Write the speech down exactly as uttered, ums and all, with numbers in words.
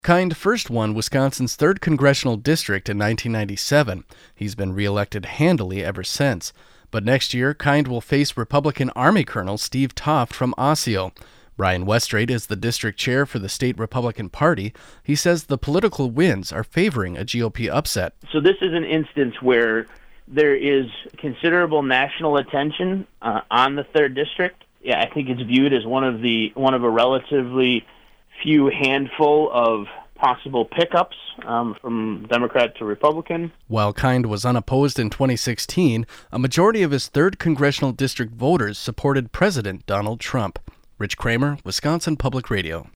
Kind first won Wisconsin's third congressional district in nineteen ninety-seven. He's been reelected handily ever since. But next year, Kind will face Republican Army Colonel Steve Toft from Osseo. Brian Westrate is the district chair for the state Republican Party. He says the political winds are favoring a G O P upset. So this is an instance where there is considerable national attention uh, on the third district. Yeah, I think it's viewed as one of the one of a relatively few handful of possible pickups um, from Democrat to Republican. While Kind was unopposed in twenty sixteen, a majority of his third congressional district voters supported President Donald Trump. Rich Kramer, Wisconsin Public Radio.